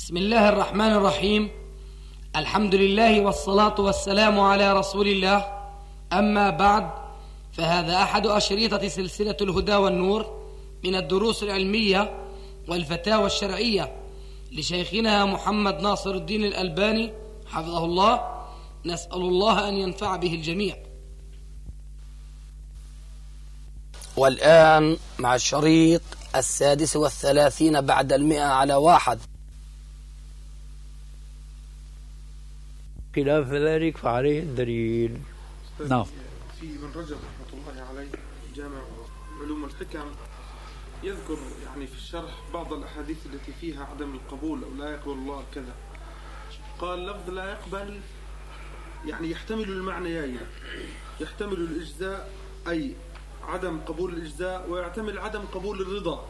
بسم الله الرحمن الرحيم. الحمد لله والصلاة والسلام على رسول الله. أما بعد، فهذا أحد أشريطة سلسلة الهدى والنور من الدروس العلمية والفتاوى الشرعية لشيخنا محمد ناصر الدين الألباني حفظه الله. نسأل الله أن ينفع به الجميع. والآن مع الشريط 36 بعد 101. خلاف ذلك فعليه الدليل. نعم. في ابن رجب رحمة الله عليه جامع علوم الحكم يذكر يعني في الشرح بعض الأحاديث التي فيها عدم القبول أو لا يقبل الله كذا. قال لفظ لا يقبل يعني يحتمل المعنيين، يحتمل الإجزاء أي عدم قبول الإجزاء، ويحتمل عدم قبول الرضا.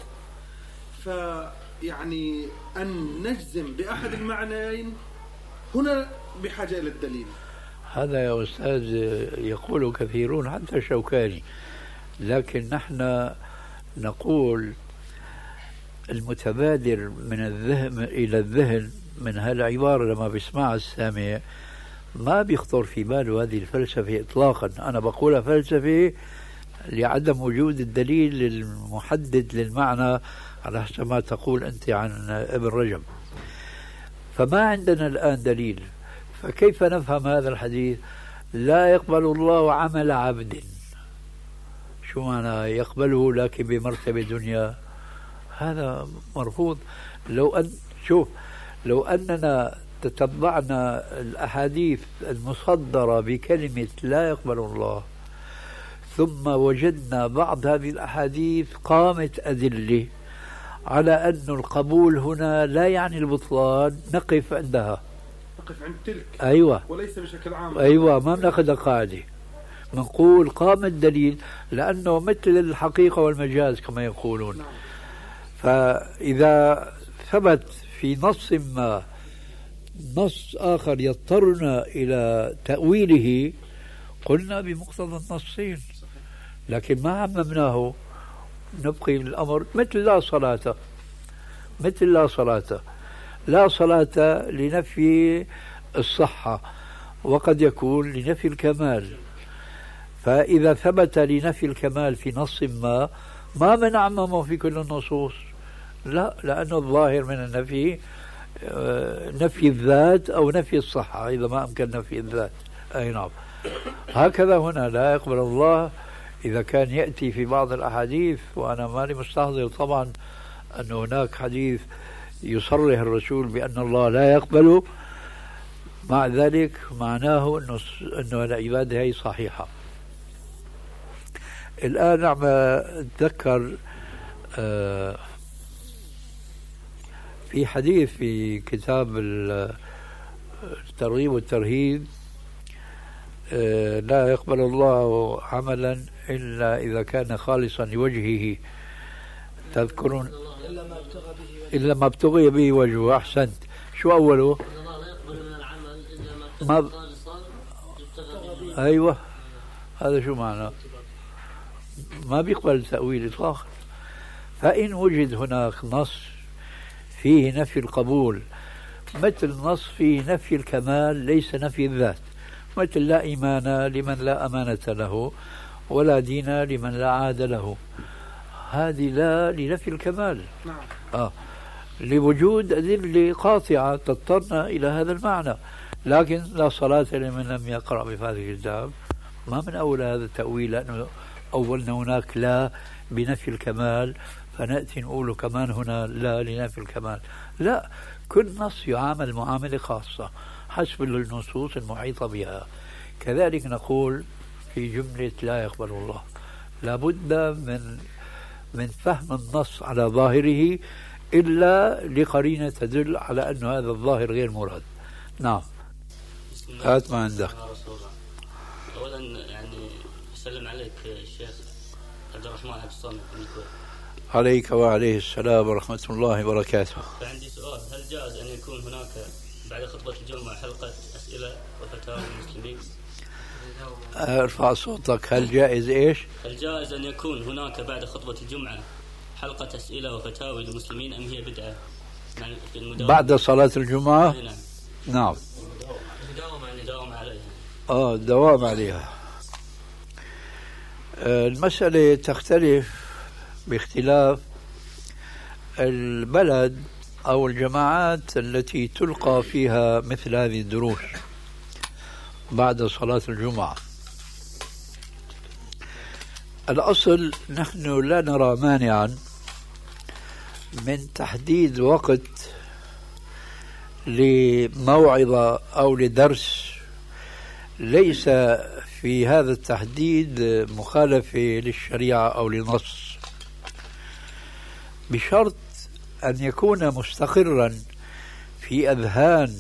فيعني أن نجزم بأحد المعنيين هنا بحاجة إلى الدليل. هذا يا أستاذ يقول كثيرون حتى الشوكاني، لكن نحن نقول المتبادر من الذهن إلى الذهن من هالعبارة لما بيسمعها السامع ما بيخطر في باله هذه الفلسفة إطلاقا. أنا بقولها فلسفة لعدم وجود الدليل المحدد للمعنى على حسب ما تقول أنت عن ابن رجب. فما عندنا الآن دليل، فكيف نفهم هذا الحديث؟ لا يقبل الله عمل عبد. شو معنى يقبله لكن بمرتبة دنيا؟ هذا مرفوض. لو أننا تتبعنا الأحاديث المصدرة بكلمة لا يقبل الله ثم وجدنا بعض هذه الأحاديث قامت أدلة على أن القبول هنا لا يعني البطلان، نقف عندها، نقف عند تلك. أيوة، وليس بشكل عام. أيوة، ما بناخذ قاعدة، بنقول قام الدليل لأنه مثل الحقيقة والمجاز كما يقولون. نعم. فإذا ثبت في نص ما نص آخر يضطرنا إلى تأويله قلنا بمقتضى النصين، لكن ما عممناه، نبقي الأمر مثل لا صلاة. مثل لا صلاة، لا صلاة لنفي الصحة وقد يكون لنفي الكمال. فإذا ثبت لنفي الكمال في نص ما بنعممه في كل النصوص، لا، لأن الظاهر من النفي نفي الذات أو نفي الصحة إذا ما أمكن نفي الذات. أي نعم. هكذا هنا لا يقبل الله إذا كان يأتي في بعض الأحاديث، وأنا مالي مستحضر طبعا أن هناك حديث يصرح الرسول بأن الله لا يقبل، مع ذلك معناه أنه العبادة هي صحيحة. الآن نعم أتذكر في حديث في كتاب الترغيب والترهيب لا يقبل الله عملا إلا إذا كان خالصا لوجهه. تذكرون؟ إلا ما ابتغي به وجهه. أحسنت. شو أوله؟ ما أيوة، هذا شو معنى؟ ما بيقبل تأويل إطلاقا. فإن وجد هناك نص فيه نفي القبول مثل نص فيه نفي الكمال ليس نفي الذات، مثل لا إيمان لمن لا أمانة له ولا دين لمن لا عاد له، هذه لا لنفي الكمال. لوجود أدلة قاطعة تضطرنا إلى هذا المعنى. لكن لا صلاة لمن لم يقرأ بفاتحة الكتاب ما من أول هذا التأويل، لأنه أولنا هناك لا بنفي الكمال فنأتي نقول كمان هنا لا لنفي الكمال. لا، كل نص يعامل معاملة خاصة حسب النصوص المحيطة بها. كذلك نقول في جملة لا يقبل الله لابد من فهم النص على ظاهره إلا لقرينة تدل على أن هذا الظاهر غير مراد. نعم. هات ما عندك. أولا يعني أسلم عليك الشيخ عبد الرحمن عبد الصامت من الكويت. عليك وعليه السلام ورحمة الله وبركاته. فعندي سؤال، هل جائز أن يكون هناك بعد خطبة الجمعة حلقة أسئلة وفتاوى للمسلمين؟ ارفع صوتك. هل جائز إيش؟ هل جائز أن يكون هناك بعد خطبة الجمعة حلقة أسئلة وفتاوى للمسلمين أم هي بدعة؟ بعد صلاة الجمعة. نعم. نعم. دوام عليها. الدوام عليها. المسألة تختلف باختلاف البلد أو الجماعات التي تلقى فيها مثل هذه الدروس بعد صلاة الجمعة. الأصل نحن لا نرى مانعا من تحديد وقت لموعظة أو لدرس ليس في هذا التحديد مخالفة للشريعة أو للنص، بشرط أن يكون مستقرا في أذهان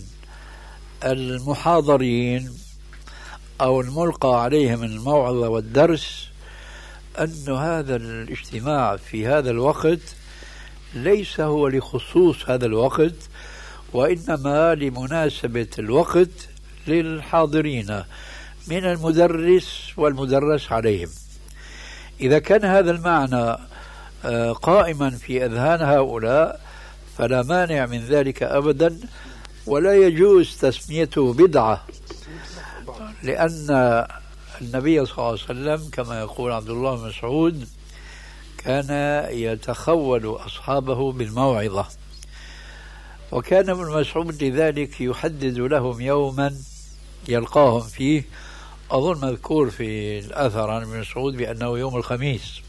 المحاضرين أو الملقى عليهم الموعظة والدرس أن هذا الاجتماع في هذا الوقت ليس هو لخصوص هذا الوقت، وإنما لمناسبة الوقت للحاضرين من المدرس والمدرس عليهم. إذا كان هذا المعنى قائما في أذهان هؤلاء فلا مانع من ذلك أبدا، ولا يجوز تسميته بدعة، لأن النبي صلى الله عليه وسلم كما يقول عبد الله بن مسعود كان يتخول أصحابه بالموعظة، وكان ابن مسعود لذلك يحدد لهم يوما يلقاهم فيه، أظن مذكور في الأثر عن ابن مسعود بأنه يوم الخميس.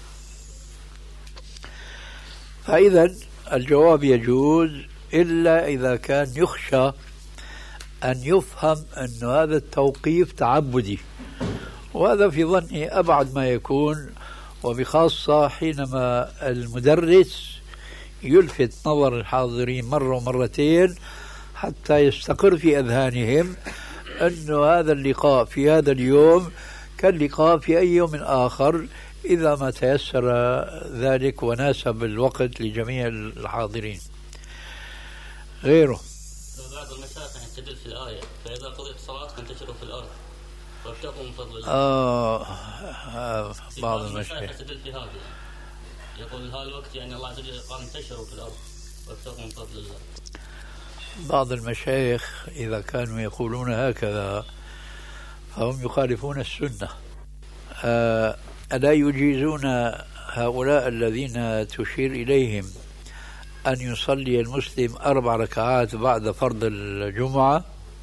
فإذا الجواب يجوز إلا إذا كان يخشى أن يفهم أن هذا التوقيف تعبدي، وهذا في ظني أبعد ما يكون، وبخاصة حينما المدرس يلفت نظر الحاضرين مرة ومرتين حتى يستقر في أذهانهم أن هذا اللقاء في هذا اليوم كاللقاء في أي يوم آخر إذا ما تيسر ذلك وناسب الوقت لجميع الحاضرين. غيره بعض المشايخ يستدل في الآية فإذا قضيت الصلاة فانتشروا في الأرض وابتغوا من فضل الله. بعض المشايخ يستدل في هذا، يقول هذا الوقت يعني الله عز وجل قال انتشروا في الأرض وابتغوا من فضل الله. بعض المشايخ إذا كانوا يقولون هكذا فهم يخالفون السنة. ألا يجيزون هؤلاء الذين تشير إليهم أن يصلي المسلم 4 ركعات بعد فرض الجمعة؟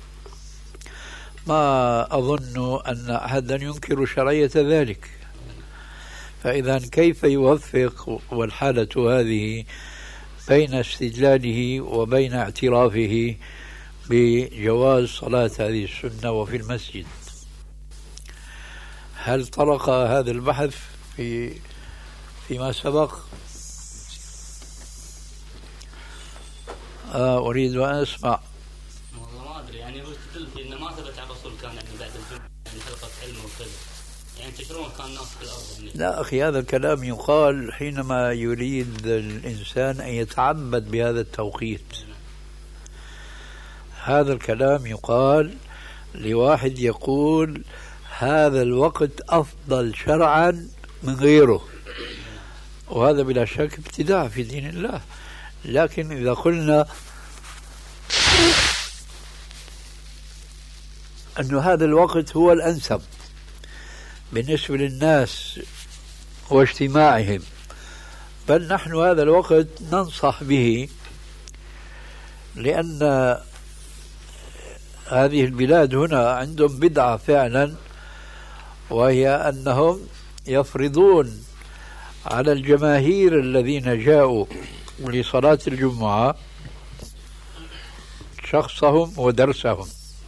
ما أظن أن أحدا ينكر شرعية ذلك، فإذا كيف يوفق والحالة هذه بين استدلاله وبين اعترافه بجواز صلاة هذه السنة وفي المسجد؟ هل طرق هذا البحث فيما سبق؟ أريد أن أسمع. والله ما أدري، يعني هو يستدل في إنه ما ثبت عن الرسول كان يعني بعد الجمعة يعني حلقة علم وكذا، يعني ينتشرون كان الناس في الأرض يعني. لا أخي، هذا الكلام يقال حينما يريد الإنسان أن يتعبد بهذا التوقيت. هذا الكلام يقال لواحد يقول هذا الوقت أفضل شرعا من غيره، وهذا بلا شك ابتداع في دين الله. لكن إذا قلنا أن هذا الوقت هو الأنسب بالنسبة للناس واجتماعهم، بل نحن هذا الوقت ننصح به، لأن هذه البلاد هنا عندهم بدعة فعلا، وهي أنهم يفرضون على الجماهير الذين جاءوا لصلاة الجمعة شخصهم ودرسهم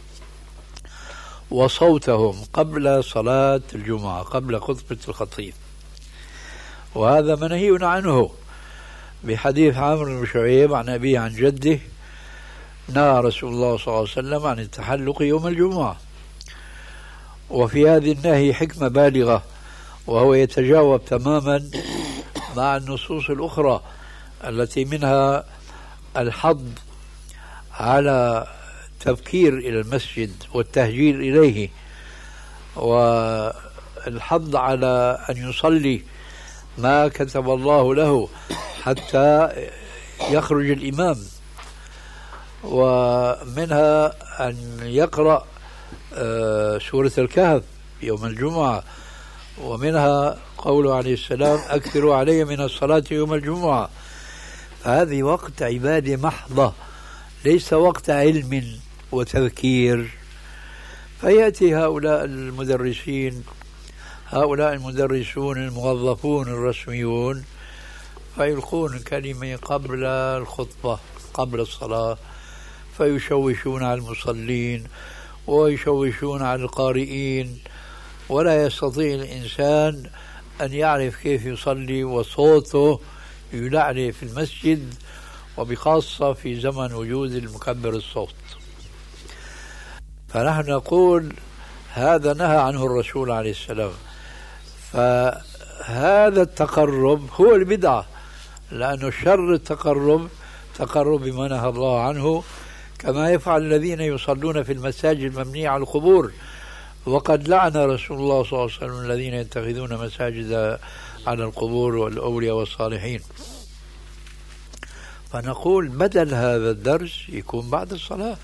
وصوتهم قبل صلاة الجمعة، قبل خطبة الخطيب، وهذا منهي عنه بحديث عمرو بن شعيب عن أبيه عن جده نهى رسول الله صلى الله عليه وسلم عن التحلق يوم الجمعة. وفي هذه النهي حكمة بالغة، وهو يتجاوب تماما مع النصوص الأخرى التي منها الحض على تبكير إلى المسجد والتهجير إليه، والحض على أن يصلي ما كتب الله له حتى يخرج الإمام ومنها أن يقرأ سورة الكهف يوم الجمعة، ومنها قوله عليه السلام أكثروا علي من الصلاة يوم الجمعة. فهذه وقت عبادة محضة، ليس وقت علم وتذكير. فيأتي هؤلاء المدرسون الموظفون الرسميون فيلقون كلمة قبل الخطبة قبل الصلاة، فيشوشون على المصلين ويشوشون على القارئين، ولا يستطيع الإنسان أن يعرف كيف يصلي وصوته يلعلي في المسجد، وبخاصة في زمن وجود المكبر الصوت. فنحن نقول هذا نهى عنه الرسول عليه السلام. فهذا التقرب هو البدعة، لأنه شر التقرب تقرب بما نهى الله عنه، كما يفعل الذين يصلون في المساجد المبنية على القبور. وقد لعن رسول الله صلى الله عليه وسلم الذين يتخذون مساجد على القبور والأولياء والصالحين. فنقول بدل هذا الدرس يكون بعد الصلاة.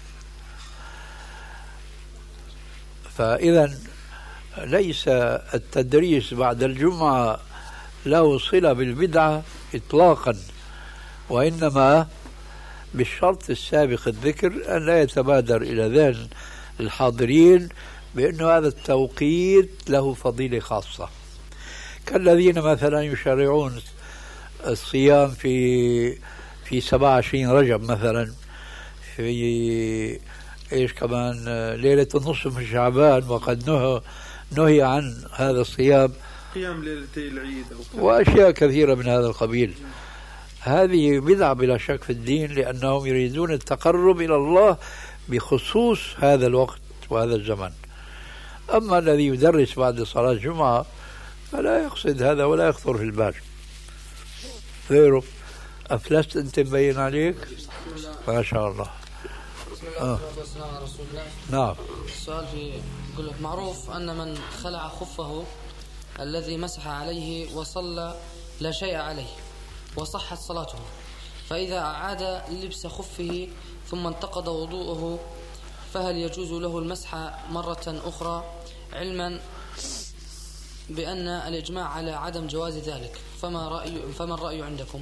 فإذا ليس التدريس بعد الجمعة له صلة بالبدعة إطلاقا، وإنما بالشرط السابق الذكر أن لا يتبادر إلى ذهن الحاضرين بأن هذا التوقيت له فضيلة خاصة، كالذين مثلا يشرعون الصيام في 27 رجب مثلا، في إيش كمان ليلة النصف من شعبان، وقد نهي عن هذا الصيام، قيام ليلتي العيد وأشياء كثيرة من هذا القبيل. هذه بدعة بلا شك في الدين، لأنهم يريدون التقرب إلى الله بخصوص هذا الوقت وهذا الزمن. أما الذي يدرس بعد صلاة الجمعة فلا يقصد هذا ولا يخطر في البال غيره. أفلست أنت مبين عليك؟ ما شاء الله. بسم الله والسلام على رسول الله. نعم. السؤال يقول لك معروف أن من خلع خفه الذي مسح عليه وصلى لا شيء عليه وصحت صلاته، فإذا أعاد لبس خفه ثم انتقض وضوءه فهل يجوز له المسح مرة أخرى، علما بأن الإجماع على عدم جواز ذلك؟ فما الرأي عندكم؟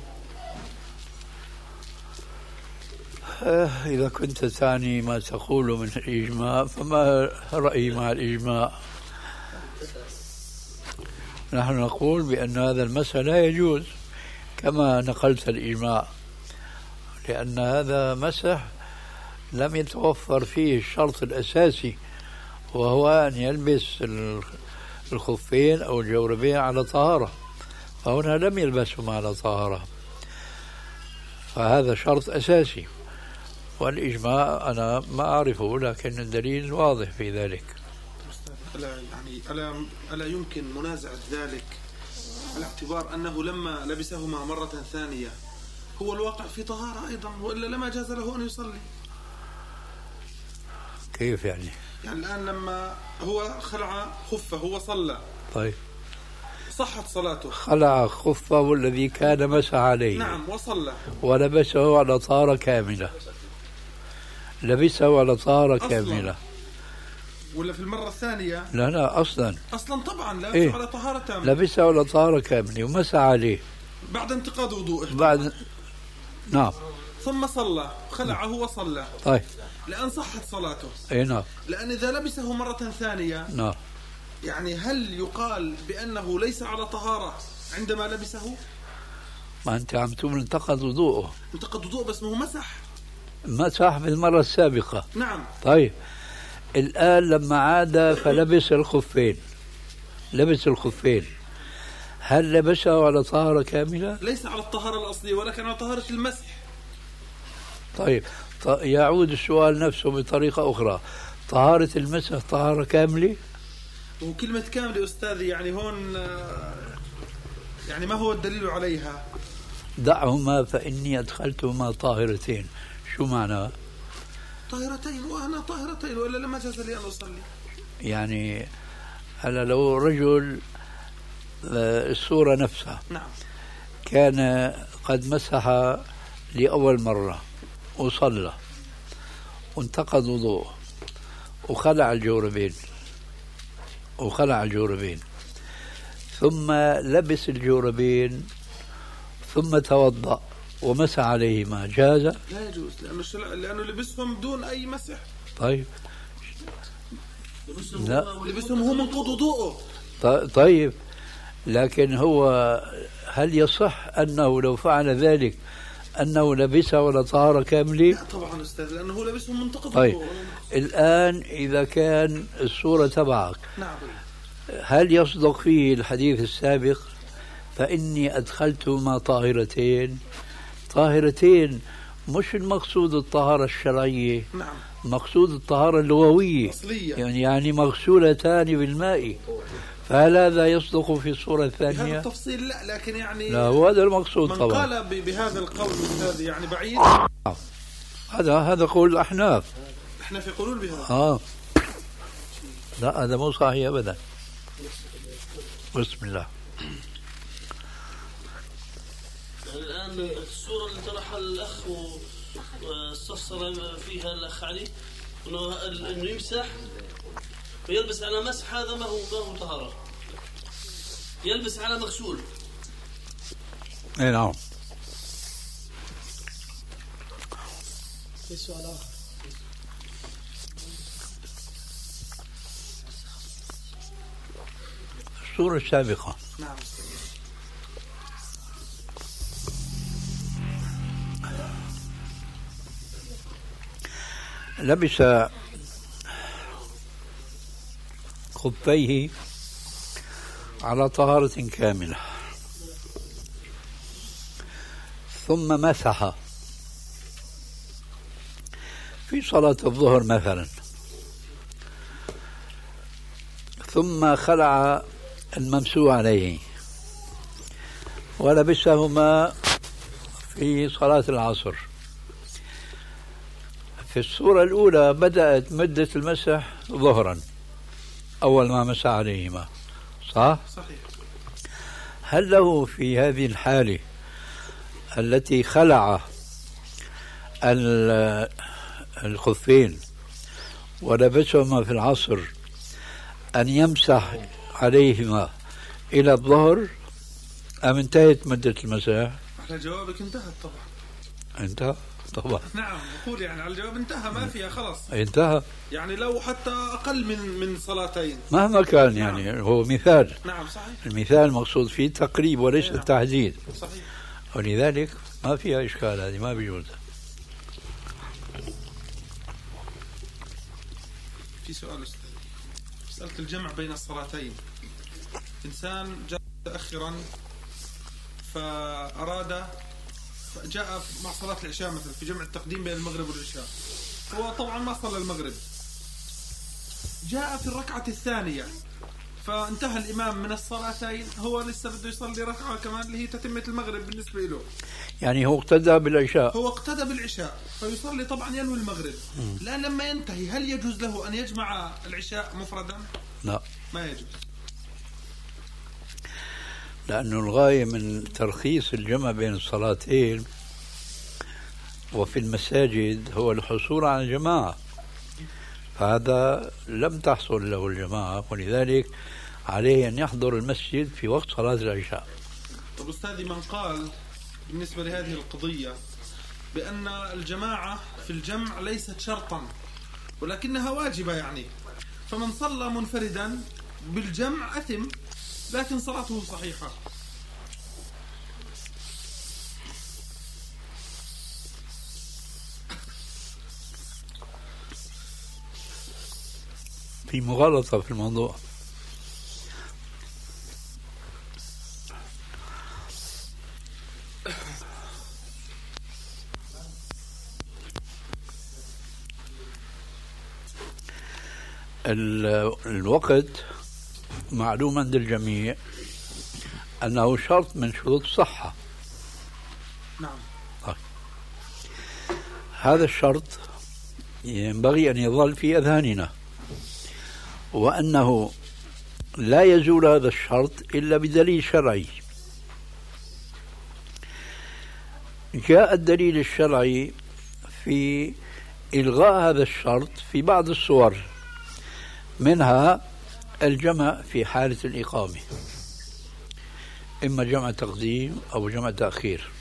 إذا كنت تعني ما تقول من الإجماع فما رأيي مع الإجماع؟ نحن نقول بأن هذا المسح لا يجوز كما نقلت الإجماع، لأن هذا مسح لم يتوفر فيه الشرط الأساسي، وهو أن يلبس الخفين أو الجوربين على طهارة، فهنا لم يلبسهم على طهارة، فهذا شرط أساسي. والإجماع أنا ما أعرفه، لكن الدليل واضح في ذلك. ألا يمكن منازعة ذلك على اعتبار أنه لما لبسهما مرة ثانية هو الواقع في طهارة أيضا، وإلا لما جاز له أن يصلي؟ كيف يعني؟ يعني الآن لما هو خلع خفه وصلى، طيب صحت صلاته. خلع خفه الذي كان مسح عليه، نعم، وصلى ولبسه على طهارة كاملة، لبسه على طهارة كاملة، ولا في المرة الثانية؟ لا أصلا طبعا لا، إيه؟ على طهارة تامة، لبسه على طهارة كاملة ومسح عليه بعد انتقاض وضوءه بعد. نعم. ثم صلى، خلعه وصلى. طيب لأن صحت صلاته. اي نعم. لأن إذا لبسه مرة ثانية، نعم، يعني هل يقال بأنه ليس على طهارة عندما لبسه؟ ما أنت عم تقول انتقض وضوءه. انتقض وضوءه بس ما هو مسح في المرة السابقة. نعم. طيب الآن لما عاد فلبس الخفين، هل لبسه على طهارة كاملة؟ ليس على الطهارة الأصلية ولكن على طهارة المسح. طيب يعود السؤال نفسه بطريقة أخرى، طهارة المسح طهارة كاملة؟ وكلمة كاملة أستاذي يعني هون يعني ما هو الدليل عليها؟ دعهما فإني أدخلتهما طاهرتين. شو معنى؟ طاهرتين وأنا طاهرتين، وإلا لما جاز لي أن أصلي. يعني هلا لو رجل الصورة نفسها، نعم، كان قد مسح لأول مرة وصلى، وانتقض وضوءه وخلع الجوربين ثم لبس الجوربين ثم توضأ ومسح عليهما، جاز؟ لا يجوز، لأنه لبسهم دون أي مسح. طيب لبسهم هو منقض وضوءه. طيب، لكن هو هل يصح أنه لو فعل ذلك أنه لبسه ولا طهارة كاملة؟ لا طبعا أستاذ، لأنه هو لبسهم منتقض طيب وضوءه. الآن إذا كان الصورة تبعك نعم، هل يصدق فيه الحديث السابق فإني أدخلتهما طاهرتين، مش المقصود الطهارة الشرعية، نعم، مقصود الطهارة اللغوية، يعني مغسولتان بالماء، فهل هذا يصدق في الصورة الثانية؟ بهذا التفصيل لا، لكن يعني لا، هو هذا المقصود من طبعا. قال بهذا القول أستاذ يعني بعيد. هذا قول الأحناف. احنا في قولون بهذا. لا، هذا مو صحيح أبدا. بسم الله. الآن الصورة اللي طرحها الأخ واستفسر فيها الأخ علي إنه يمسح ويلبس على مسح، هذا ما هو طهارة، يلبس على مغسول. اي نعم. في سؤال آخر. الصورة السابقة. نعم. لبس خفيه على طهارة كاملة ثم مسح في صلاة الظهر مثلا، ثم خلع الممسوح عليه ولبسهما في صلاة العصر. في الصورة الأولى بدأت مدة المسح ظهرا أول ما مسح عليهما، صح؟ صحيح. هل له في هذه الحالة التي خلع الخفين ولبسهما في العصر أن يمسح عليهما إلى الظهر أم انتهت مدة المسح؟ على جوابك انتهت طبعا. انتهى طبعا. نعم، أقول يعني على الجواب انتهى، ما فيها خلاص. انتهى. يعني لو حتى أقل من صلاتين مهما كان يعني. نعم. هو مثال. نعم صحيح. المثال مقصود فيه تقريب وليس نعم. التحديد. صحيح. ولذلك ما فيها إشكال، هذه ما بيجوز. في سؤال أستاذ، مسألة الجمع بين الصلاتين. إنسان جاء متأخرا فأراد، جاء مع صلاة العشاء مثلا في جمع التقديم بين المغرب والعشاء، هو طبعا ما صلى المغرب، جاء في الركعة الثانية فانتهى الإمام من الصلاتين، هو لسه بده يصلي ركعة كمان اللي هي تتمة المغرب بالنسبة له. يعني هو اقتدى بالعشاء. هو اقتدى بالعشاء فيصلي طبعا ينوي المغرب. الآن لما ينتهي هل يجوز له أن يجمع العشاء مفردا؟ لا، ما يجوز، لأنه الغاية من ترخيص الجمع بين الصلاتين وفي المساجد هو الحصول على الجماعة، فهذا لم تحصل له الجماعة، ولذلك عليه أن يحضر المسجد في وقت صلاة العشاء. طب أستاذي، من قال بالنسبة لهذه القضية بأن الجماعة في الجمع ليست شرطا ولكنها واجبة، يعني فمن صلى منفردا بالجمع أثم لكن صلاته صحيحة. في مغالطة في الموضوع. الوقت معلوم عند الجميع أنه شرط من شروط الصحة. نعم. هذا الشرط ينبغي أن يظل في أذهاننا، وأنه لا يزول هذا الشرط إلا بدليل شرعي. جاء الدليل الشرعي في إلغاء هذا الشرط في بعض الصور، منها الجمع في حالة الإقامة، إما جمع تقديم أو جمع تأخير.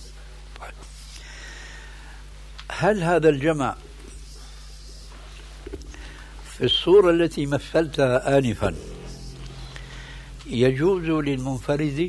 هل هذا الجمع في الصورة التي مثلتها آنفا يجوز للمنفرد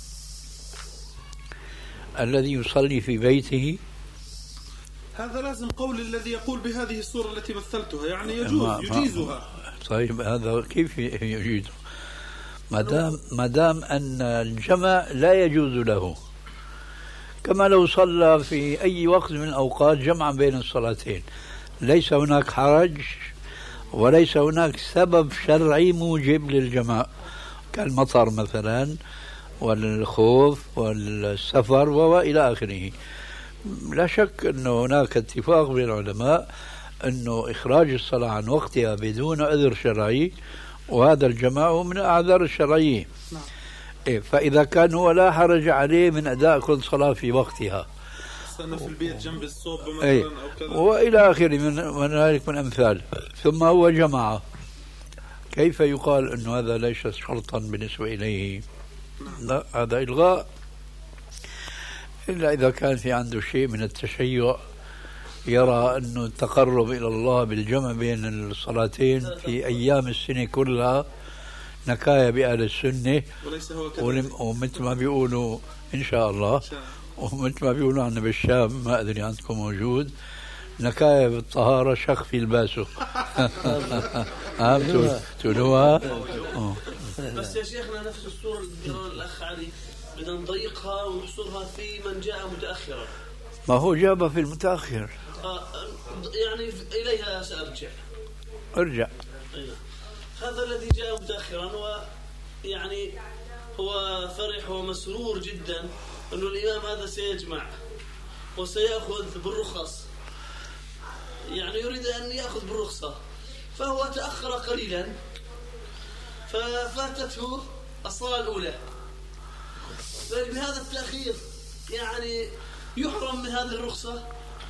الذي يصلي في بيته؟ هذا لازم قول الذي يقول بهذه الصورة التي مثلتها، يعني يجيزها. طيب هذا كيف يجيزه ما دام أن الجمع لا يجوز له، كما لو صلى في أي وقت من الأوقات جمعا بين الصلاتين، ليس هناك حرج وليس هناك سبب شرعي موجب للجمع كالمطر مثلا والخوف والسفر وإلى آخره. لا شك أن هناك اتفاق بين العلماء أنه إخراج الصلاة عن وقتها بدون عذر شرعي، وهذا الجماع من الأعذار الشرعية. فإذا كان هو لا حرج عليه من أداء كل صلاة في وقتها، استنى في البيت جنب الصوب مثلا أو كذا وإلى آخره من ذلك من أمثال، ثم هو جمع، كيف يقال أنه هذا ليس شرطا بالنسبة إليه؟ لا، هذا إلغاء، إلا إذا كان في عنده شيء من التشيع، يرى أنه التقرب إلى الله بالجمع بين الصلاتين في أيام السنة كلها نكاية بأهل السنة، ومثل ما بيقولوا إن شاء الله، ومثل ما بيقولوا عنا بالشام، ما أدري عندكم موجود، نكاية بالطهارة شخ في الباسو. تقولوها؟ بس يا شيخنا نفس الصورة اللي قرأ الأخ علي بدنا نضيقها ونحصرها في من جاء متأخرا. ما هو جابها في المتأخر. يعني إليها سأرجع. ارجع. هذا الذي جاء متأخرا ويعني هو فرح ومسرور جدا أنه الإمام هذا سيجمع وسيأخذ بالرخص، يعني يريد أن يأخذ بالرخصة، فهو تأخر قليلا ففاتته الصلاة الأولى. بهذا التأخير يعني يحرم من هذه الرخصة.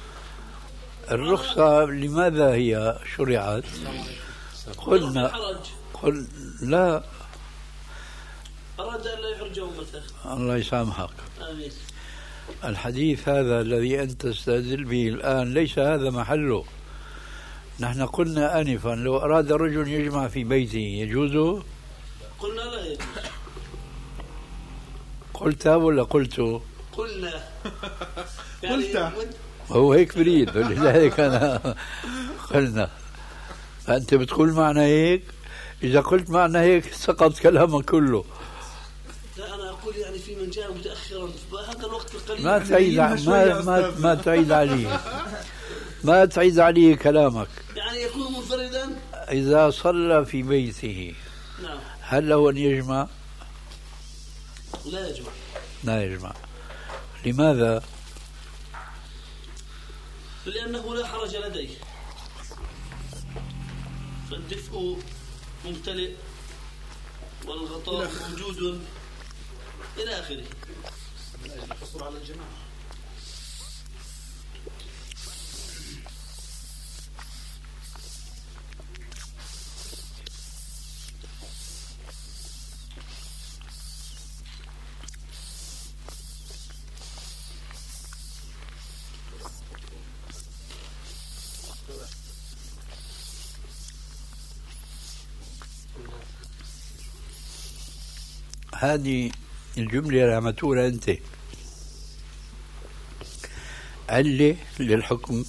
الرخصة لماذا هي شرعت؟ قلنا لا، أراد أن لا يحرج أمته. الله يسامحك. آمين. الحديث هذا الذي أنت تستدل به الآن ليس هذا محله. نحن قلنا آنفا لو أراد رجل يجمع في بيته يجوز؟ قلنا لا يجوز. قلت ولا قلت؟ قلنا. قلت. هو هيك بريد، ولذلك أنا قلنا. أنت بتقول معنى هيك؟ إذا قلت معنى هيك سقط كلامك كله. لا أنا أقول يعني في من جاء متأخرا هذا الوقت القليل. ما تعيد عليه. ما تعيد عليه كلامك. يعني يكون منفردا. إذا صلى في بيته. نعم. هل له أن يجمع؟ لا يجمع. لا يجمع. لماذا؟ لأنه لا حرج لديه، فالدفء ممتلئ والغطاء موجود إلى آخره. الحصول على الجماعة. هذه الجملة اللي عم تقولها أنت علة للحكم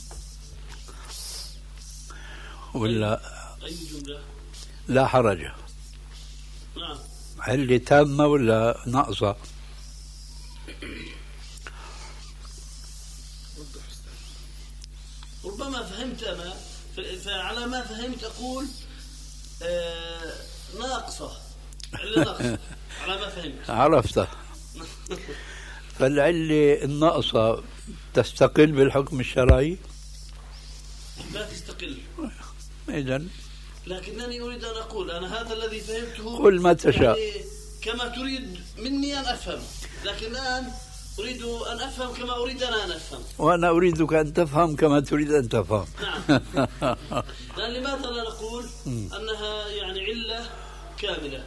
ولا أي جملة؟ لا حرج. نعم. علة تامة ولا ناقصة؟ ربما فهمت أنا، فعلى ما فهمت أقول ناقصة. علة على ما فهمت. عرفت. فالعلة الناقصة تستقل بالحكم الشرعي؟ لا تستقل. إذن لكنني أريد أن أقول أنا هذا الذي فهمته. قل ما تشاء. يعني كما تريد مني أن أفهم، لكن الآن أريد أن أفهم كما أريد أنا أن أفهم. وأنا أريدك أن تفهم كما تريد أن تفهم. نعم. لأن لماذا لا نقول أنها يعني علة كاملة؟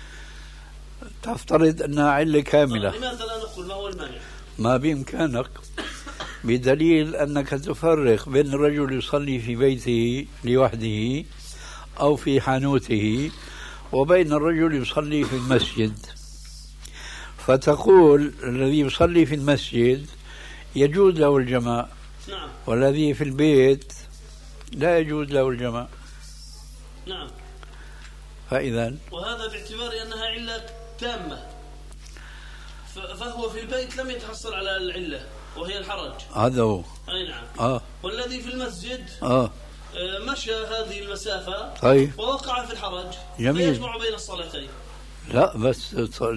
تفترض أنها علة كاملة. لماذا لا نقول ما هو المانع؟ ما بإمكانك، بدليل أنك تفرق بين الرجل يصلي في بيته لوحده أو في حانوته وبين الرجل يصلي في المسجد، فتقول الذي يصلي في المسجد يجوز له الجماع. نعم. والذي في البيت لا يجوز له الجماع. نعم. فإذا وهذا باعتبار أنها علة تامة، فهو في البيت لم يتحصل على العلة وهي الحرج. هذا هو. أي نعم. والذي في المسجد مشى هذه المسافة طيب ووقع في الحرج. جميل. يجمع بين الصلاتين. لا بس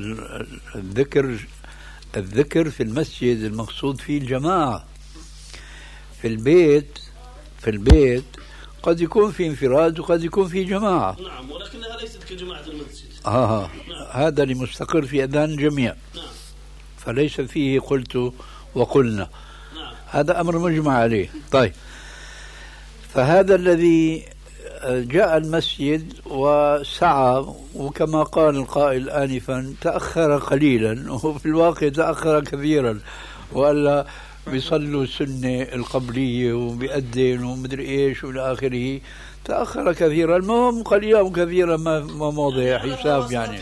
الذكر في المسجد المقصود فيه الجماعة. في البيت قد يكون في انفراد وقد يكون في جماعة. نعم، ولكنها ليست كجماعة المسجد. نعم. هذا اللي مستقر في أذهان الجميع. نعم. فليس فيه قلت وقلنا. نعم. هذا أمر مجمع عليه. طيب، فهذا الذي جاء المسجد وسعى، وكما قال القائل آنفا تأخر قليلا، وفي الواقع تأخر كثيرا، وألا بيصلوا السنة القبلية وبيأذن ومدري إيش وإلى آخره، تأخر كثيرا. المهم قليلا وكثيرا ما موضع حساب، يعني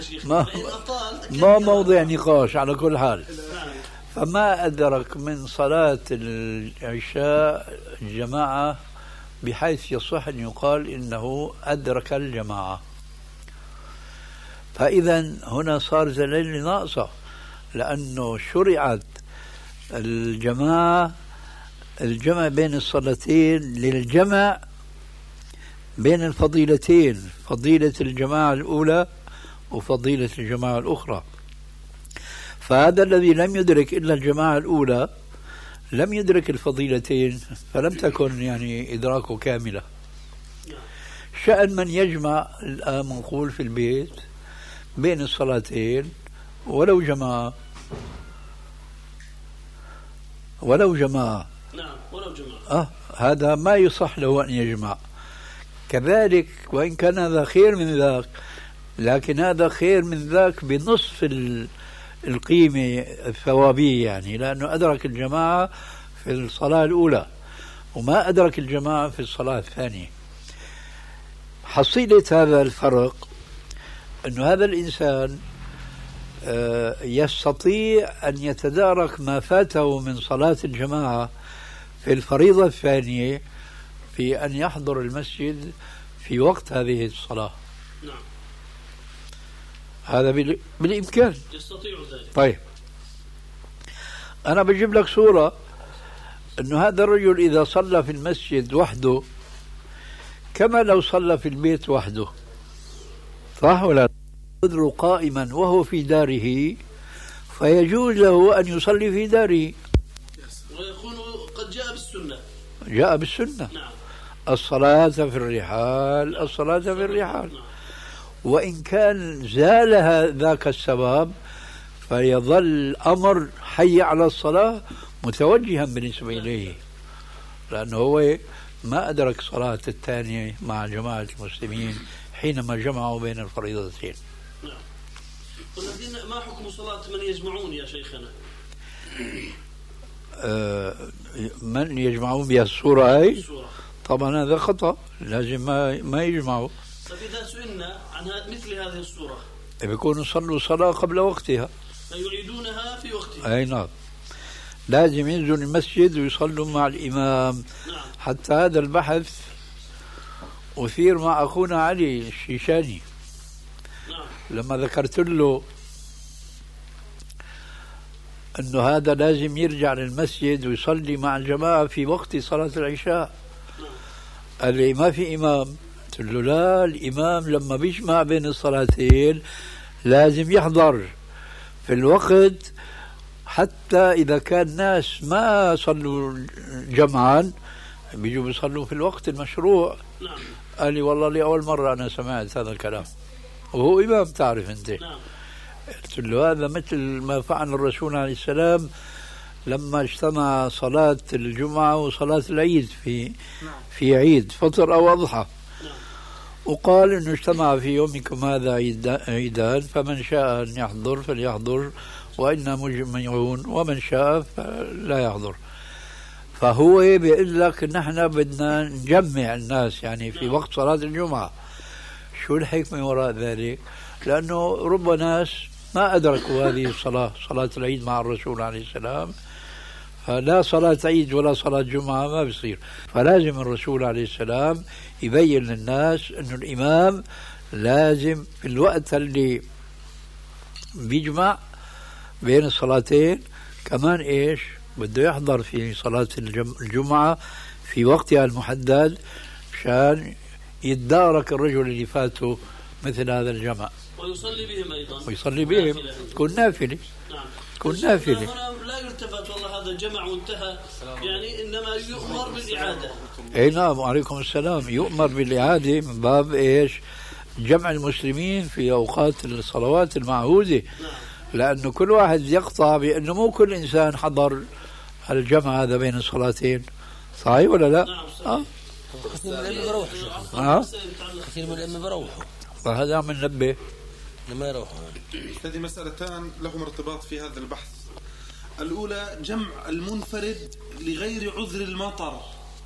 ما موضع نقاش على كل حال. فما أدرك من صلاة العشاء الجماعة بحيث يصح أن يقال إنه أدرك الجماعة، فإذا هنا صار دليل ناقصة، لأنه شرعت الجماعة بين الصلاتين للجمع بين الفضيلتين، فضيلة الجماعة الأولى وفضيلة الجماعة الأخرى. فهذا الذي لم يدرك إلا الجماعة الأولى لم يدرك الفضيلتين، فلم تكن يعني إدراكه كاملة. شأن من يجمع الآن منقول في البيت بين الصلاتين ولو جماعة نعم، ولو جماعة هذا ما يصح له أن يجمع. كذلك وإن كان هذا خير من ذاك، لكن هذا خير من ذاك بنصف القيمة الثوابية، يعني لأنه أدرك الجماعة في الصلاة الأولى وما أدرك الجماعة في الصلاة الثانية. حصيلة هذا الفرق أن هذا الإنسان يستطيع أن يتدارك ما فاته من صلاة الجماعة في الفريضة الثانية في أن يحضر المسجد في وقت هذه الصلاة. نعم. هذا بالإمكان، يستطيع ذلك. طيب، أنا بجيب لك صورة أنه هذا الرجل إذا صلى في المسجد وحده كما لو صلى في البيت وحده، صح ولا؟ يقدر قائما وهو في داره، فيجوز له أن يصلي في داره، ويكون قد جاء بالسنة. نعم. الصلاة في الرحال. نعم. وإن كان زال ذاك السبب فيظل الأمر حي على الصلاة متوجها بالنسبة إليه، لأنه هو ما أدرك صلاة الثانية مع جماعة المسلمين حينما جمعوا بين الفريضتين. نعم. والذين ما حكم صلاة من يجمعون يا شيخنا؟ من يجمعون بها الصورة هاي؟ طبعا هذا خطأ، لازم ما يجمعوا. فإذا سئلنا عن مثل هذه الصورة بيكونوا صلوا صلاة قبل وقتها، فيعيدونها في وقتها. أي نعم، لازم ينزلوا المسجد ويصلوا مع الإمام. نعم. حتى هذا البحث أثير مع أخونا علي الشيشاني. نعم. لما ذكرت له أنه هذا لازم يرجع للمسجد ويصلي مع الجماعة في وقت صلاة العشاء. نعم. قال لي ما في إمام. قلت له لا، الإمام لما بيجمع بين الصلاتين لازم يحضر في الوقت، حتى إذا كان ناس ما صلوا جمعا بيجوا بيصلوا في الوقت المشروع. نعم. قال لي والله لأول مرة أنا سمعت هذا الكلام، وهو إمام تعرف أنت. نعم. قلت له هذا مثل ما فعل الرسول عليه السلام لما اجتمع صلاة الجمعة وصلاة العيد في عيد فطر أو أضحى، وقال إنه اجتمع في يومكم هذا عيدان، فمن شاء أن يحضر فليحضر وإنا مجمعون ومن شاء فلا يحضر. فهو بيقول لك نحن بدنا نجمع الناس يعني في وقت صلاة الجمعة. شو الحكمة وراء ذلك؟ لأنه رب ناس ما أدركوا هذه الصلاة، صلاة العيد مع الرسول عليه السلام، فلا صلاة عيد ولا صلاة جمعة ما بيصير. فلازم الرسول عليه السلام يبين للناس أنه الإمام لازم في الوقت اللي بيجمع بين الصلاتين كمان إيش بده يحضر في صلاة الجمعة في وقتها المحدد مشان يتدارك الرجل اللي فاته مثل هذا الجمع، ويصلي بهم أيضا، ويصلي بهم تكون نافلة. نعم تكون نافلة. هنا لا يلتفت والله هذا جمع وانتهى، يعني إنما يؤمر بالإعادة. اي نعم، وعليكم السلام. يؤمر بالإعادة من باب ايش؟ جمع المسلمين في أوقات الصلوات المعهودة. لأنه كل واحد يقطع بأنه مو كل إنسان حضر الجمع هذا بين الصلاتين، صحيح ولا لا؟ نعم كثير من الأئمة بروحوا. كثير من الأئمة بروحوا. فهذا عم ننبه لما يروحوا. هذه مسألتان لهم ارتباط في هذا البحث. الأولى جمع المنفرد لغير عذر المطر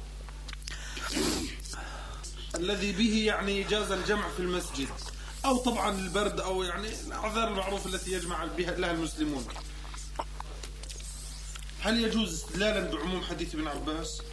الذي به يعني جاز الجمع في المسجد، أو طبعا البرد، أو يعني الأعذار المعروفة التي يجمع بها لها المسلمون. هل يجوز استدلالا بعموم حديث ابن عباس؟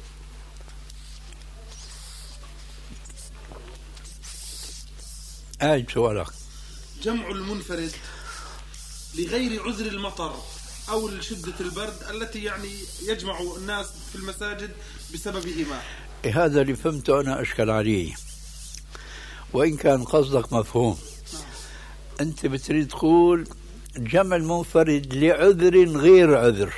سؤالك. جمع المنفرد لغير عذر المطر أو شدة البرد التي يعني يجمع الناس في المساجد بسببهما. هذا اللي فهمته أنا أشكل عليه، وإن كان قصدك مفهوم. أنت بتريد تقول جمع المنفرد لعذر غير عذر،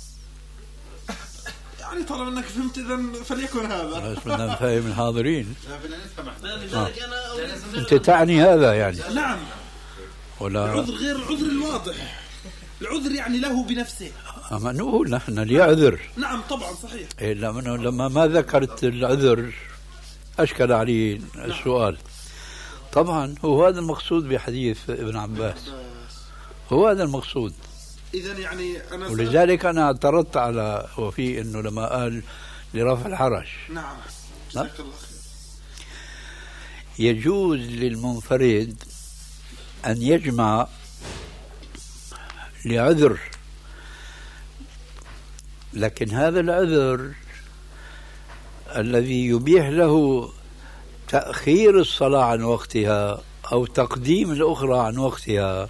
يعني طالما أنك فهمت إذن فليكن هذا. بس بدنا نفهم الحاضرين. لذلك أنت تعني هذا يعني؟ نعم. ولا العذر غير العذر الواضح، العذر يعني له بنفسه. أما نقول نحن ليعذر. نعم طبعا صحيح. إيه لما ما ذكرت العذر أشكل عليه السؤال. طبعا هو هذا المقصود بحديث ابن عباس، هو هذا المقصود. إذن يعني أنا ولذلك أنا اعترضت على وفي إنه لما قال لرفع الحرج. نعم جزاك الله خير. يجوز للمنفرد أن يجمع لعذر، لكن هذا العذر الذي يبيح له تأخير الصلاة عن وقتها أو تقديم الأخرى عن وقتها،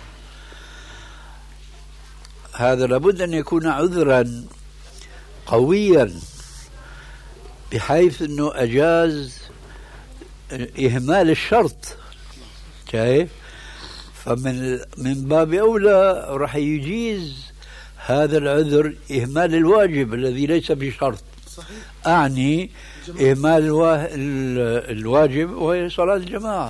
هذا لابد أن يكون عذرا قويا بحيث أنه أجاز إهمال الشرط. شايف؟ فمن باب أولى راح يجيز هذا العذر إهمال الواجب الذي ليس بشرط. صحيح. أعني إهمال الواجب وهي صلاة الجماعة.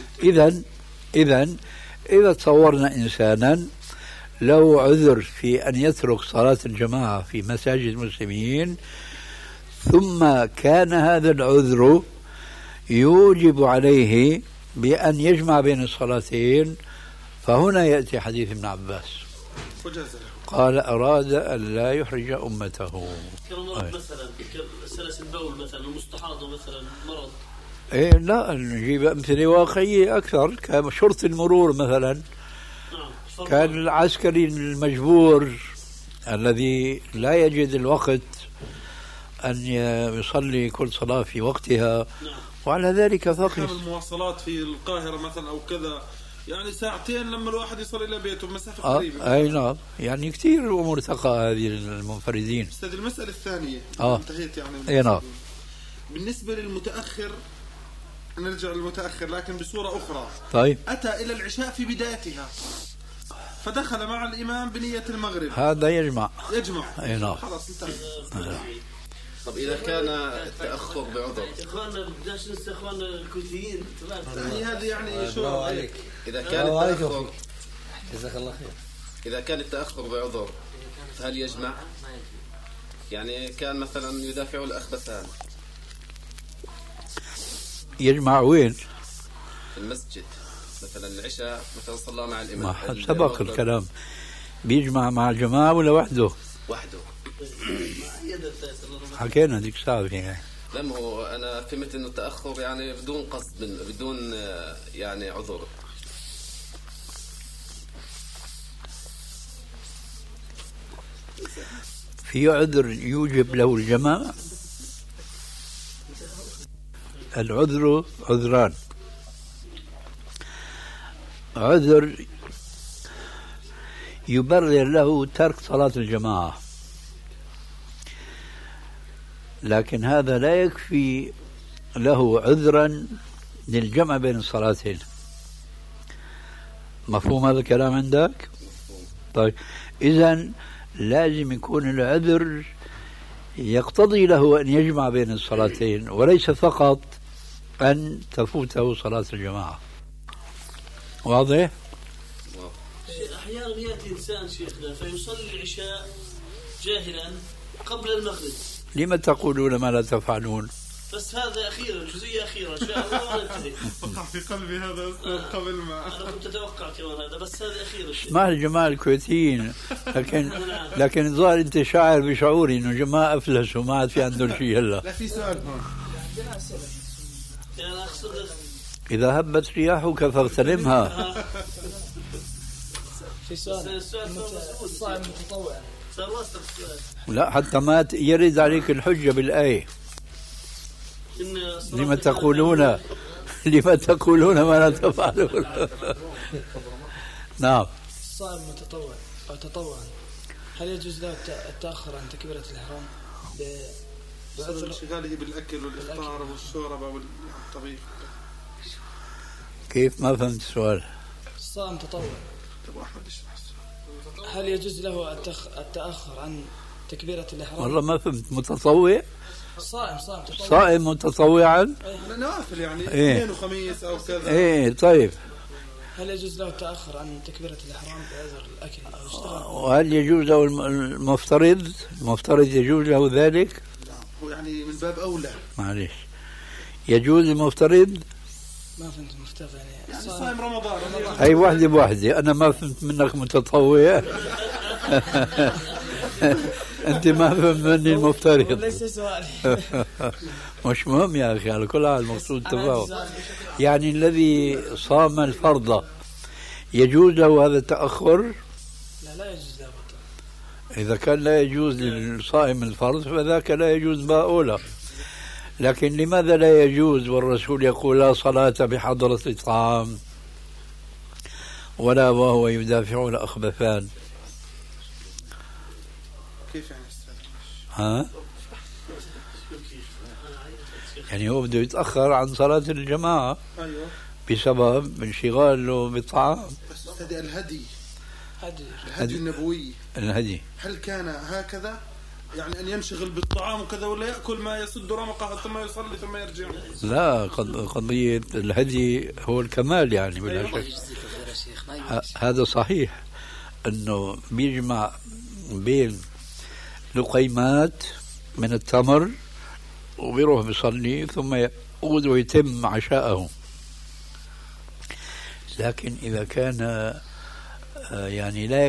إذا تصورنا إنسانا له عذر في أن يترك صلاة الجماعة في مساجد المسلمين، ثم كان هذا العذر يوجب عليه بأن يجمع بين الصلاتين، فهنا يأتي حديث ابن عباس قال أراد أن لا يحرج أمته. كمرض مثلا سلس البول مثلا، المستحاضة مثلا مرض. إيه لا نجيب أمثلة واقعية أكثر، كشرط المرور مثلا. كان العسكري المجبور الذي لا يجد الوقت أن يصلي كل صلاة في وقتها، وعلى ذلك فقس. المواصلات في القاهرة مثلا أو كذا يعني ساعتين لما الواحد يصل إلى بيته مسافة قريبة. أي نعم، يعني كثير أمور تقع هذه المنفردين. أستاذ المسألة الثانية انتهيت يعني. أي نعم. بالنسبة للمتأخر، نرجع للمتأخر لكن بصورة أخرى. طيب. أتى إلى العشاء في بدايتها فدخل مع الإمام بنية المغرب، هذا يجمع. أي نعم. خلاص انتهى. طب إذا كان التأخر بعذر، إخواننا بدناش ننسى إخواننا الكويتيين. هذه يعني شو إذا كان التأخر جزاك الله خير. إذا كان التأخر بعذر فهل يجمع؟ يعني كان مثلا يدافع الأخبثان يجمع وين؟ في المسجد مثلا العشاء مثلا صلى مع الإمام ما سبق الكلام، بيجمع مع الجماعة ولا وحده؟ وحده. حكينا ديك الساعة يعني. لم هو أنا فهمت إنه التأخر يعني بدون قصد بدون يعني عذر. في عذر يوجب له الجماعة. العذر عذران: عذر يبرر له ترك صلاة الجماعة، لكن هذا لا يكفي له عذرا للجمع بين الصلاتين. مفهوم هذا الكلام عندك؟ طيب، إذن لازم يكون العذر يقتضي له أن يجمع بين الصلاتين، وليس فقط أن تفوته صلاة الجماعة. واضح؟ أحيانا يأتي إنسان شيخنا فيصلي العشاء جاهلا قبل المغرب. لما تقولون ما لا تفعلون؟ بس هذا أخيرا، جزئية أخيرة إن شاء الله وننتهي. وقع في قلبي هذا قبل ما أنا كنت أتوقع كمان هذا، بس هذا أخيرا. اسمع الجماعة الكويتيين، لكن الظاهر أنت شاعر بشعوري إنه جماعة أفلسوا ما عاد في عندهم شيء هلا. لا في سؤال هون. يعني أقصد إذا هبت رياحك فاغتنمها. في سؤال الصائم متطوع صار واسطة السؤال. لا، حتى ما يرد عليك الحجة بالآية. لما تقولون ما لا تفعلون. نعم. الصائم متطوع أو تطوعا، هل يجوز له التأخر عن تكبيرة الإحرام بعذر انشغاله بالأكل والإفطار والشوربة والطبيخ؟ كيف؟ ما فهمت السؤال. الصائم تطوع، هل يجوز له التأخر عن تكبيرة الإحرام؟ والله ما فهمت. متطوع؟ صائم متطوعا؟ نوافل يعني اثنين وخميس أو كذا. إيه طيب. هل يجوز له التأخر عن تكبيرة الإحرام بعذر الأكل أو اشتغل؟ وهل يجوز له المفترض يجوز له ذلك؟ هو يعني من باب أولى. معلش، يجوز المفترض؟ ما فهمت المفترض يعني صائم رمضان. أي واحدة بواحدة. أنا ما فهمت منك متطوع. أنت ما فهمت مني المفترض. ليس سؤالي. مش مهم يا أخي، على كل حال المقصود تفاهم. يعني الذي صام الفرض يجوز له هذا التأخر؟ لا يجوز له. إذا كان لا يجوز للصائم الفرض فذاك لا يجوز باء. لكن لماذا لا يجوز والرسول يقول لا صلاة بحضرة الطعام ولا وهو يدافع الأخبثان؟ كيف يعني أستاذ؟ ها؟ يعني هو بده يتأخر عن صلاة الجماعة. أيوة. بسبب انشغاله بالطعام. بس أستاذ الهدي النبوي، الهدي هل كان هكذا؟ يعني أن ينشغل بالطعام وكذا ولا يأكل ما يسد رمقه ثم يصلي ثم يرجع؟ لا، قضية الهدي هو الكمال يعني بلا شك. هذا صحيح أنه بيجمع بين لقيمات من التمر وبيروح بيصلي ثم يعود ويتم عشاءه. لكن إذا كان يعني لا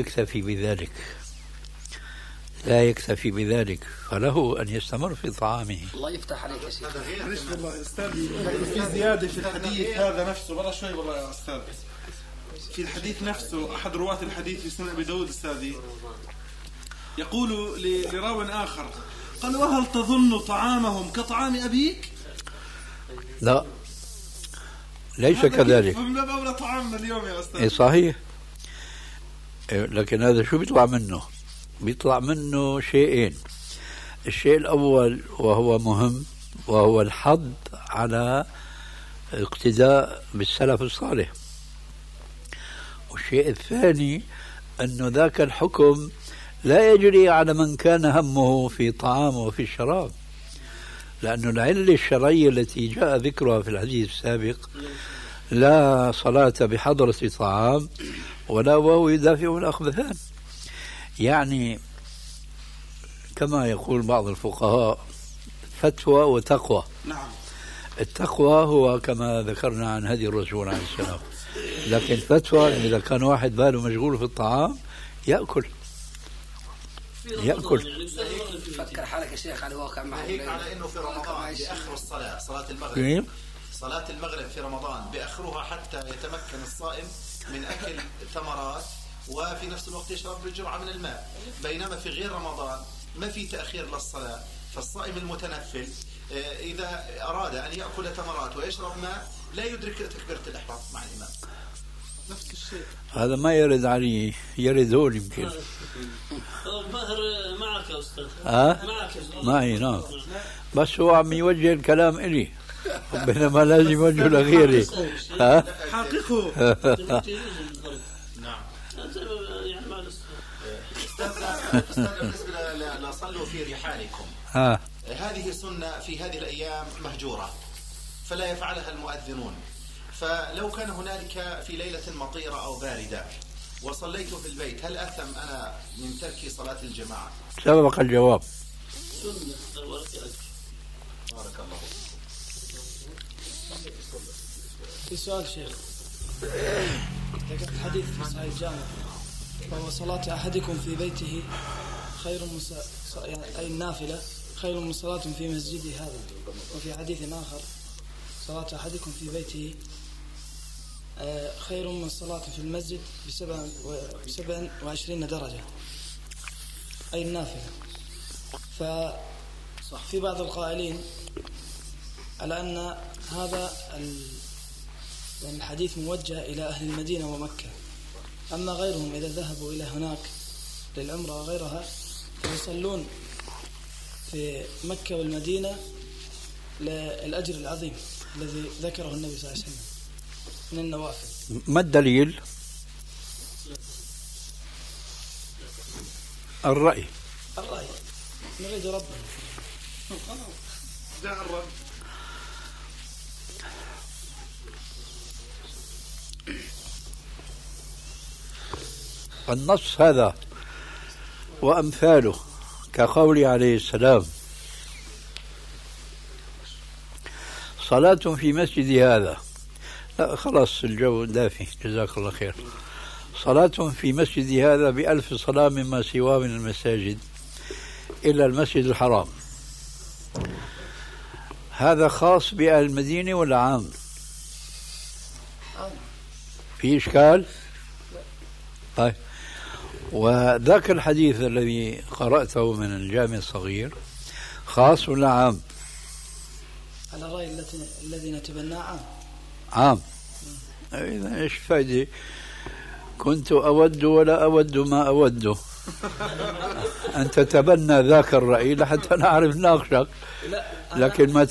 يكتفي بذلك فله أن يستمر في طعامه. الله يفتح عليك يا شيخ. معلش والله أستاذ، في زيادة في الحديث هذا نفسه برا شوي والله يا أستاذ. في الحديث نفسه أحد رواة الحديث في سنن أبي داود أستاذي يقول لراو آخر قال: وهل تظن طعامهم كطعام أبيك؟ لا، ليس كذلك. من باب أولى طعامنا اليوم يا أستاذ. إيه صحيح. لكن هذا شو بيطلع منه؟ بيطلع منه شيئين. الشيء الأول وهو مهم وهو الحض على اقتداء بالسلف الصالح. والشيء الثاني أنه ذاك الحكم لا يجري على من كان همه في طعامه وفي الشراب، لأن العلة الشرعية التي جاء ذكرها في الحديث السابق لا صلاة بحضرة طعام ولا وهو يدافع الأخبثان. يعني كما يقول بعض الفقهاء فتوى وتقوى. نعم. التقوى هو كما ذكرنا عن هدي الرسول عليه السلام، لكن الفتوى إذا كان واحد باله مشغول في الطعام يأكل. فكر حالك يا شيخ على واقع هيك على انه في رمضان بأخر الصلاة، صلاة المغرب، صلاة المغرب في رمضان بأخرها حتى يتمكن الصائم من أكل ثمرات وفي نفس الوقت يشرب جرعة من الماء، بينما في غير رمضان ما في تأخير للصلاة. فالصائم المتنفل إذا أراد أن يأكل ثمرات ويشرب ماء لا يدرك تكبيرة الإحرام مع الإمام. نفس الشيء. هذا ما يرد علي، يرد هون يمكن. ماهر معك يا أستاذ. معك معي نعم، بس هو عم يوجه الكلام إلي بينما لازم يوجه لغيري. حققه. نعم. يعني مع بالنسبة لصلوا في رحالكم، هذه سنة في هذه الأيام مهجورة فلا يفعلها المؤذنون. فلو كان هنالك في ليلة مطيرة أو باردة وصليت في البيت هل أثم أنا من ترك صلاة الجماعة؟ سبق الجواب. بارك الله. في سؤال شيخ، ذكرت الحديث في صحيح الجامع وهو صلاة أحدكم في بيته خير من أي النافلة خير من صلاة في مسجده هذا، وفي حديث آخر صلاة أحدكم في بيته خير من صلاة في المسجد ب27 درجة أي النافلة. ففي بعض القائلين على أن هذا الحديث موجه إلى أهل المدينة ومكة، أما غيرهم إذا ذهبوا إلى هناك للعمرة وغيرها فيصلون في مكة والمدينة للأجر العظيم الذي ذكره النبي صلى الله عليه وسلم من النوافل. ما الدليل؟ الرأي نريد ربنا. دع الرب. النص هذا وأمثاله كقوله عليه السلام صلاة في مسجد هذا، لا خلاص الجو دافي جزاك الله خير، صلاة في مسجد هذا ب1000 صلاة مما سواه من المساجد إلا المسجد الحرام. هذا خاص بأهل المدينة ولا عام؟ في إشكال؟ طيب، وذاك الحديث الذي قرأته من الجامع الصغير خاص ولا عام؟ على الرأي الذي نتبناه عام. إذا إيش فايدة؟ كنت أود ولا أود ما أوده أن تتبنى ذاك الرأي لحتى نعرف نناقشك، لكن ما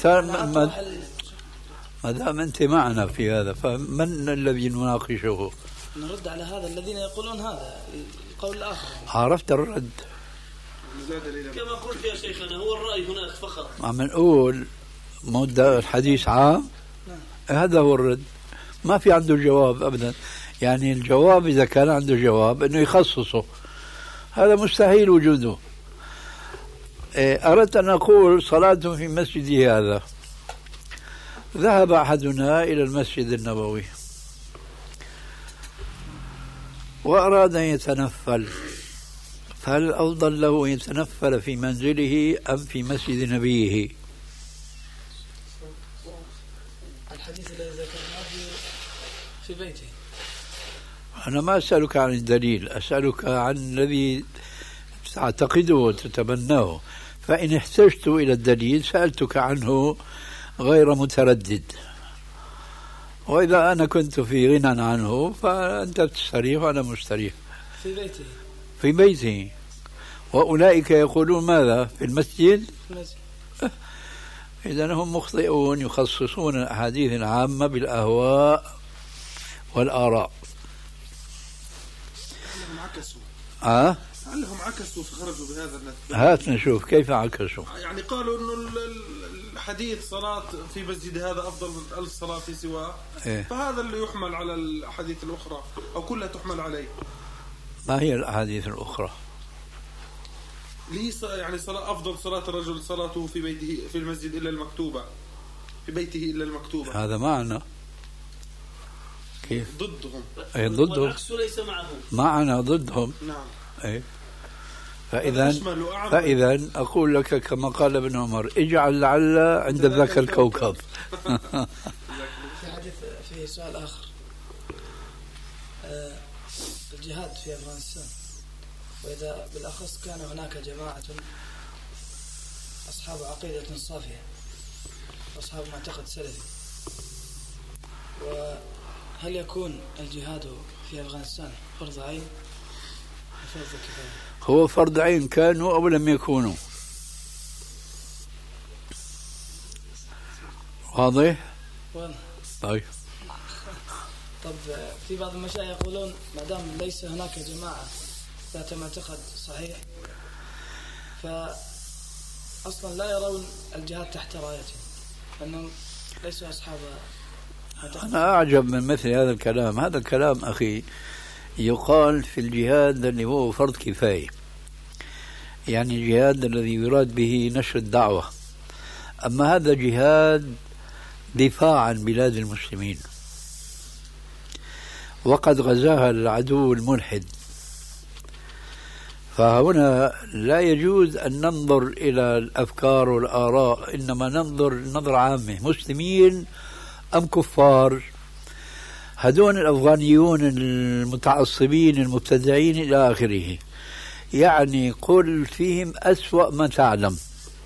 دام أنت معنا في هذا فمن الذي نناقشه؟ نرد على هذا الذين يقولون هذا القول الآخر. عرفت الرد كما قلت يا شيخنا، هو الرأي هناك فقط. عم نقول مدة الحديث عام، هذا هو الرد، ما في عنده جواب أبدا. يعني الجواب إذا كان عنده جواب أنه يخصصه، هذا مستحيل وجوده. أردت أن أقول صلاة في مسجد هذا، ذهب أحدنا إلى المسجد النبوي وأراد أن يتنفل، فهل الأفضل له أن يتنفل في منزله أم في مسجد نبيه؟ الحديث الذي ذكرناه في بيته. أنا ما أسألك عن الدليل، أسألك عن الذي تعتقده وتتبناه، فإن احتجت إلى الدليل سألتك عنه غير متردد، وإذا أنا كنت في غنى عنه فأنت تستريح وأنا مستريح. في بيته. في بيته. وأولئك يقولون ماذا؟ في المسجد؟ إذن هم مخطئون، يخصصون الأحاديث العامة بالأهواء والآراء. لعلهم عكسوا فخرجوا بهذا النتيجة. هات نشوف كيف عكسوا. يعني قالوا انه الحديث صلاة في مسجد هذا افضل من 1000 صلاة في سواه. فهذا اللي يحمل على الاحاديث الاخرى او كلها تحمل عليه. ما هي الاحاديث الاخرى؟ ليس يعني صلاة أفضل صلاة الرجل صلاته في بيته في المسجد إلا المكتوبة، في بيته إلا المكتوبة. هذا معنا كيف؟ ضدهم. أي ضدهم. والعكس ليس معهم. معنا ضدهم. نعم. أي. فإذا أقول لك كما قال ابن عمر اجعل لعل عند ذاك الكوكب. في سؤال آخر. الجهاد في أفغانستان، وإذا بالأخص كان هناك جماعة أصحاب عقيدة صافية، أصحاب معتقد سلفي، وهل يكون الجهاد في أفغانستان فرض عين أو فرض كفاية؟ هو فرض عين كانوا أو لم يكونوا. واضح؟ طيب في بعض المشايخ يقولون ما دام ليس هناك جماعة ذات معتقد صحيح فأصلا لا يرون الجهاد تحت رايتهم، لأنهم ليسوا أصحاب معتقد. أنا أعجب من مثل هذا الكلام. هذا الكلام أخي يقال في الجهاد اللي هو فرض كفاية، يعني الجهاد الذي يراد به نشر الدعوة. أما هذا جهاد دفاع عن بلاد المسلمين، وقد غزاها العدو الملحد. فهنا لا يجوز أن ننظر إلى الأفكار والآراء، إنما ننظر نظرة عامة، مسلمين أم كفار. هدون الأفغانيون المتعصبين المبتدعين إلى آخره، يعني قل فيهم أسوأ ما تعلم.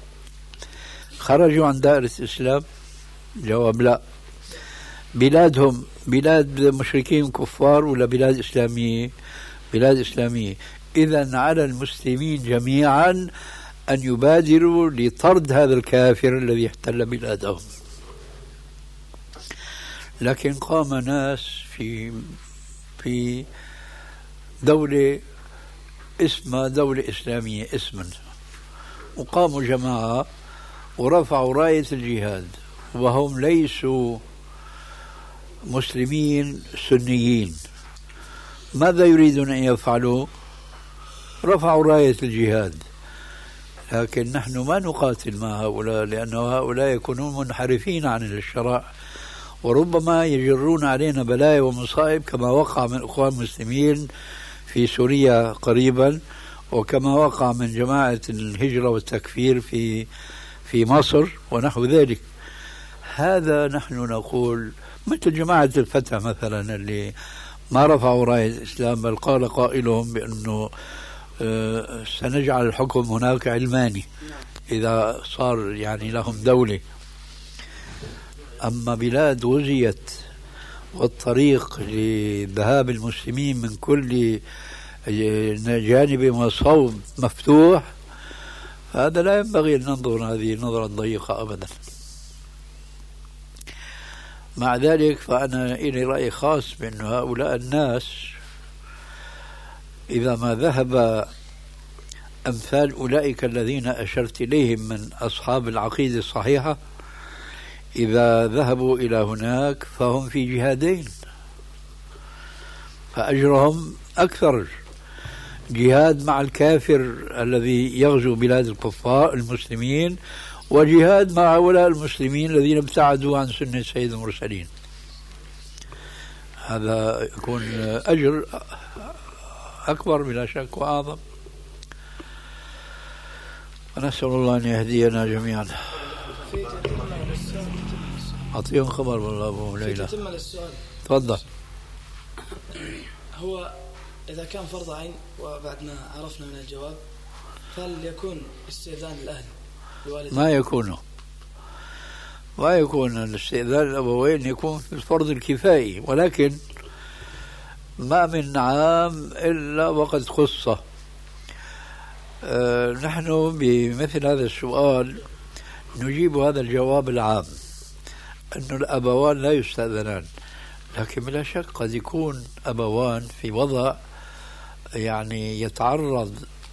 خرجوا عن دائرة الإسلام؟ جواب لا. بلادهم بلاد مشركين كفار ولا بلاد إسلامية؟ بلاد إسلامية. إذن على المسلمين جميعا أن يبادروا لطرد هذا الكافر الذي احتل بلادهم. لكن قام ناس في دولة اسمها دولة إسلامية اسما، وقاموا جماعة ورفعوا راية الجهاد، وهم ليسوا مسلمين سنيين. ماذا يريدون أن يفعلوا؟ رفعوا راية الجهاد. لكن نحن ما نقاتل مع هؤلاء، لأن هؤلاء يكونون منحرفين عن الشرع، وربما يجرون علينا بلايا ومصائب كما وقع من أخوان المسلمين في سوريا قريبا، وكما وقع من جماعة الهجرة والتكفير في مصر ونحو ذلك. هذا نحن نقول مثل جماعة الفتح مثلا اللي ما رفعوا راية الإسلام، بل قال قائلهم بأنه سنجعل الحكم هناك علماني إذا صار يعني لهم دولة. أما بلاد غزيت والطريق لذهاب المسلمين من كل جانب وصوب مفتوح، هذا لا ينبغي أن ننظر هذه النظرة الضيقة أبدا. مع ذلك فأنا إلي رأي خاص بأن هؤلاء الناس إذا ما ذهب أمثال أولئك الذين أشرت إليهم من أصحاب العقيدة الصحيحة، إذا ذهبوا إلى هناك فهم في جهادين، فأجرهم أكثر. جهاد مع الكافر الذي يغزو بلاد الكفار المسلمين، وجهاد مع هؤلاء المسلمين الذين ابتعدوا عن سنة سيد المرسلين. هذا يكون أجر أكبر بلا شك وأعظم. ونسأل الله أن يهدينا جميعا. أعطيهم خبر والله أبو ليلى. تتم السؤال. تفضل. هو إذا كان فرض عين وبعدنا عرفنا من الجواب، فهل يكون استئذان الأهل بوالدهم؟ ما يكون الاستئذان الأبوين، يكون في الفرض الكفائي، ولكن ما من عام إلا وقد خص. نحن بمثل هذا السؤال نجيب هذا الجواب العام، أن الأبوان لا يستأذنان، لكن بلا شك قد يكون أبوان في وضع يعني يتعرض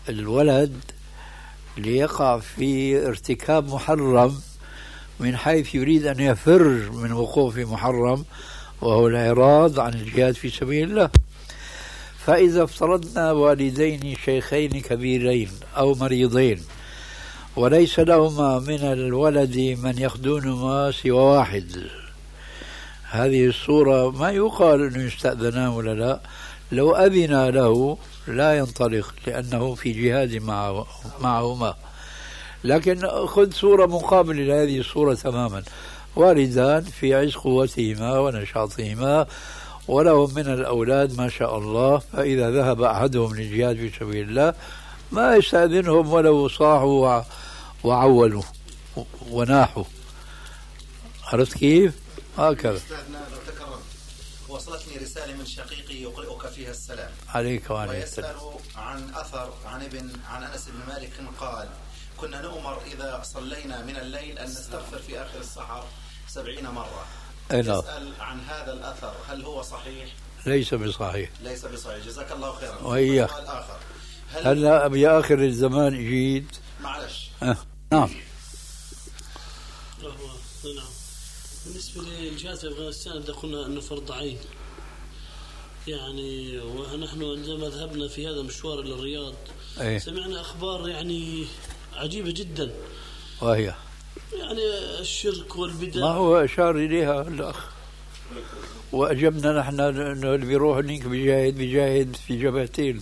الولد ليقع في ارتكاب محرم من حيث يريد أن يفر من وقوع في محرم، وهو الإعراض عن الجهاد في سبيل الله. فإذا افترضنا والدين شيخين كبيرين أو مريضين وليس لهما من الولد من يخدونهما سوى واحد، هذه الصورة ما يقال أنه يستأذنان ولا لا، لو أذن له لا ينطلق لأنه في جهاد معهما. لكن خذ صورة مقابلة لهذه الصورة تماما، والدان في عز قوتهما ونشاطهما ولهم من الأولاد ما شاء الله، فإذا ذهب أحدهم للجهاد في سبيل الله ما يستأذنهم ولو صاحوا وعولوا وناحوا. عرفت كيف؟ هكذا. وصلتني رسالة من شقيقي يقرئك فيها السلام عليك وعليك. ويسأل عن أثر عن أنس بن مالك قال: كنا نؤمر إذا صلينا من الليل أن نستغفر في آخر السحر 70 مرة. يسأل عن هذا الأثر هل هو صحيح؟ ليس بصحيح. ليس بصحيح، جزاك الله خيرا. وإياك. هلا بآخر الزمان جيد. معلش. نعم. بالنسبة للجهاد في أفغانستان قلنا أنه فرض عين، يعني ونحن عندما ذهبنا في هذا المشوار إلى الرياض سمعنا أخبار يعني عجيبة جدا، وهي يعني الشرك والبدع. ما هو أشار إليها الأخ وأجبنا نحن أنه اللي بيروح هناك بيجاهد في جبهتين،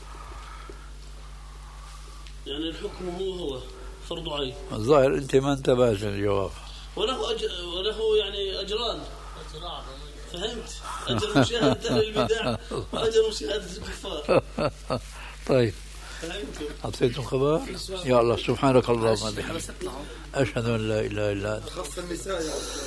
يعني الحكم هو فرض عين. الظاهر أنت ما انتبهت للجواب. وله يعني أجران، فهمت؟ أجر مشاهدة البدع وأجر مشاهدة الكفار. طيب فهمت؟ أعطيتم خبر؟ يا الله سبحانك اللهم وبحمدك أشهد أن لا إله إلا أنت. خاصة النساء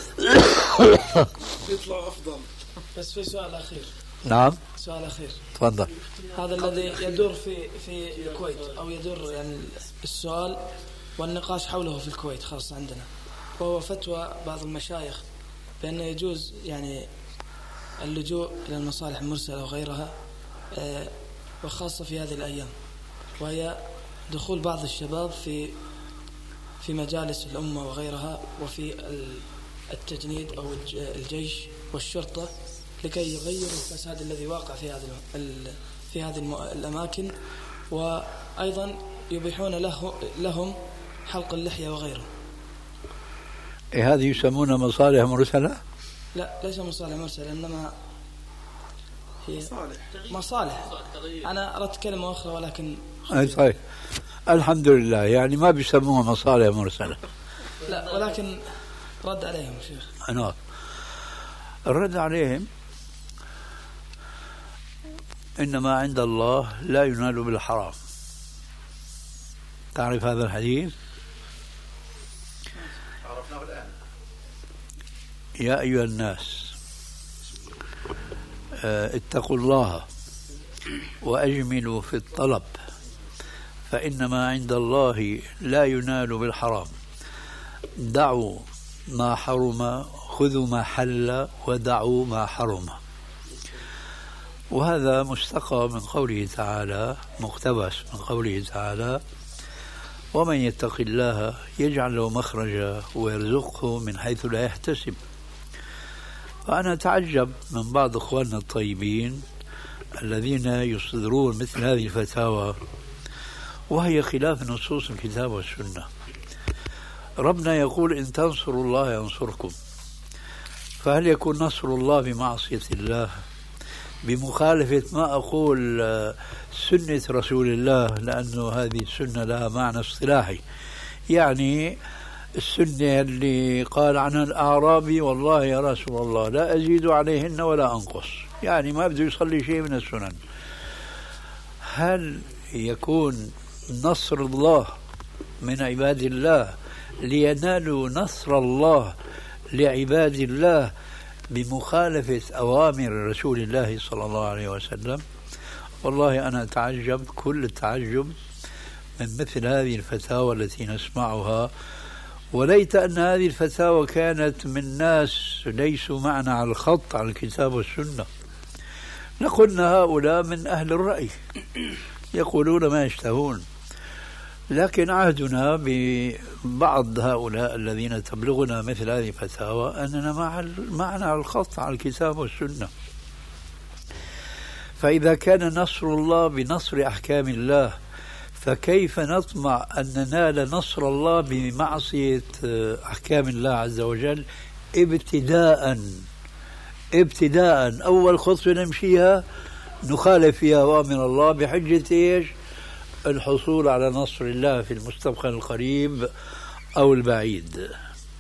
يطلع أفضل. بس في سؤال أخير. نعم. سؤال أخير. تفضل. هذا الذي يدور في الكويت، أو يدور يعني السؤال والنقاش حوله في الكويت خاصة عندنا، وهو فتوى بعض المشايخ بأنه يجوز يعني اللجوء إلى المصالح المرسلة وغيرها، وخاصة في هذه الأيام، وهي دخول بعض الشباب في مجالس الأمة وغيرها وفي التجنيد أو الجيش والشرطة لكي يغيروا الفساد الذي واقع في هذه الأماكن، وأيضا يبيحون لهم حلق اللحية وغيره. هذه يسمونها مصالح مرسلة؟ لا، ليس مصالح مرسلة، إنما هي مصالح. أنا أردت كلمة أخرى ولكن طيب الحمد لله، يعني ما بيسموها مصالح مرسلة. لا، ولكن رد عليهم شيخ. نعم، الرد عليهم إنما عند الله لا ينال بالحرام. تعرف هذا الحديث؟ عرفناه الآن. يا أيها الناس اتقوا الله وأجملوا في الطلب فإنما عند الله لا ينال بالحرام. دعوا ما حرم، خذوا ما حل، ودعوا ما حرم. وهذا مستقى من قوله تعالى، مقتبس من قوله تعالى: ومن يتق الله يجعل له مخرجا ويرزقه من حيث لا يحتسب. فأنا أتعجب من بعض أخواننا الطيبين الذين يصدرون مثل هذه الفتاوى وهي خلاف نصوص الكتاب والسنة. ربنا يقول: إن تنصروا الله ينصركم. فهل يكون نصر الله بمعصية الله، بمخالفة ما أقول سنة رسول الله؟ لأنه هذه السنة لها معنى اصطلاحي، يعني السنة اللي قال عنها الأعرابي: والله يا رسول الله لا أزيد عليهن ولا أنقص، يعني ما بده يصلي شيء من السنن. هل يكون نصر الله من عباد الله لينالوا نصر الله لعباد الله بمخالفة أوامر رسول الله صلى الله عليه وسلم؟ والله أنا أتعجب كل التعجب من مثل هذه الفتاوى التي نسمعها، وليت أن هذه الفتاوى كانت من ناس ليسوا معنا على الخط على الكتاب والسنة، لقلنا هؤلاء من أهل الرأي، يقولون ما يشتهون. لكن عهدنا ببعض هؤلاء الذين تبلغنا مثل هذه الفتاوى أننا معنا على الخط على الكتاب والسنة. فإذا كان نصر الله بنصر أحكام الله، فكيف نطمع أن ننال نصر الله بمعصية أحكام الله عز وجل؟ ابتداء أول خطوة نمشيها نخالف فيها أوامر الله بحجة إيش؟ الحصول على نصر الله في المستقبل القريب أو البعيد.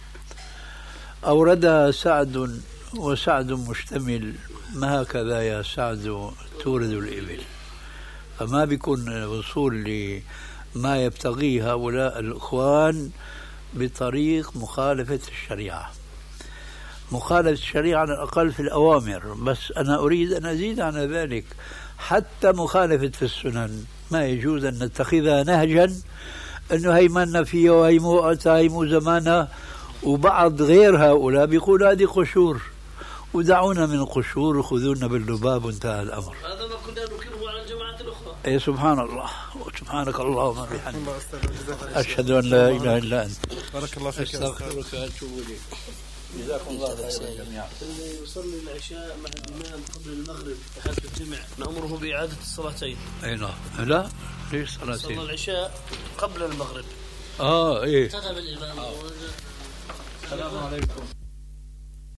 أوردها سعد، وسعد مشتمل، ما هكذا يا سعد تورد الإبل. فما بيكون وصول لما يبتغيه هؤلاء الإخوان بطريق مخالفة الشريعة. مخالفة الشريعة على الأقل في الأوامر، بس أنا أريد أن أزيد على ذلك حتى مخالفة في السنن ما يجوز أن نتخذها نهجا أنه هيمنا فيها وهيمو وقتها هيمو زمانها. وبعض غير هؤلاء بيقول هذه قشور، ودعونا من القشور وخذونا باللباب وانتهى الأمر. هذا ما كنا ننكره على الجماعات الأخرى. أي سبحان الله، سبحانك اللهم وبحمدك، أشهد أن لا إله إلا أنت، بارك الله فيك، أستغفرك وأتوب إليك. جزاكم الله خيرا جميعا. اللي يصلي العشاء مع الإمام قبل المغرب حتى الجمع نأمره بإعادة الصلاتين. أي نعم. لا ليش صلاتين؟ صلى العشاء قبل المغرب. إيه. كتب الإمام. السلام عليكم.